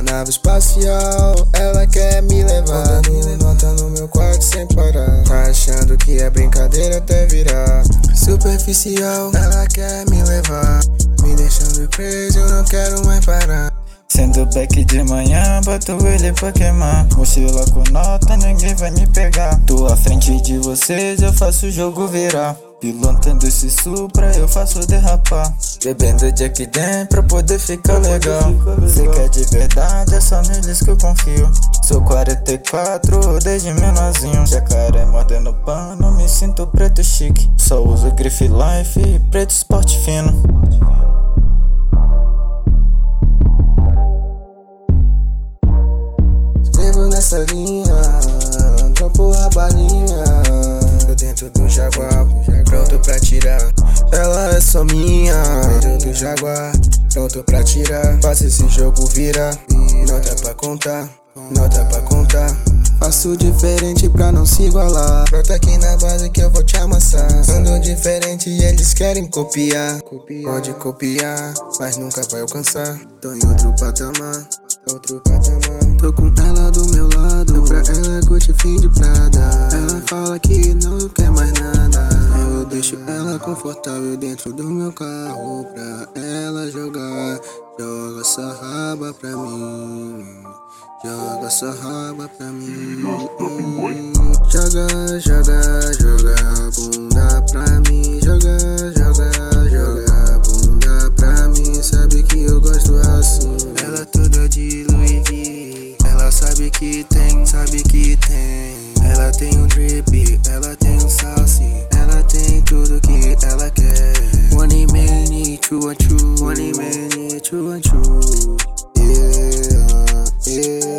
nave espacial, ela quer me levar. Dando nota no meu quarto sem parar. Tá achando que é brincadeira até virar superficial, ela quer me levar, me deixando crazy, eu não quero mais parar. Sendo back de manhã, boto ele pra queimar. Mochila com nota, ninguém vai me pegar. Tô à frente de vocês, eu faço o jogo virar. Pilotando esse Supra, eu faço derrapar. Bebendo Jack Dan pra poder ficar legal. Se quer de verdade, é só neles que eu confio. Sou 44 desde menorzinho. Jacaré mordendo pano, me sinto preto chique. Só uso grife life e preto esporte fino. Nessa linha, dropo a balinha. Tô dentro do Jaguar, pronto pra tirar. Ela é só minha, dentro do Jaguar, pronto pra tirar. Faça esse jogo virar, nota pra contar, nota pra contar. Faço diferente pra não se igualar. Brota aqui na base que eu vou te amassar. Ando diferente e eles querem copiar. Pode copiar, mas nunca vai alcançar. Tô em outro patamar, outro patamar. Tô com ela do meu lado, pra ela curte fim de Prada. Ela fala que não quer mais nada. Eu deixo ela confortável dentro do meu carro pra ela jogar. Joga essa raba pra mim, joga essa raba pra mim. Joga, joga, joga a bunda pra mim. Joga, joga, joga a bunda pra mim. Sabe que eu gosto assim. Ela toda de Louis V, ela sabe que tem, sabe que tem. Ela tem um drip, ela tem um sauce, ela tem tudo que ela quer. One man, two and two, one man, two and two. Yeah, yeah.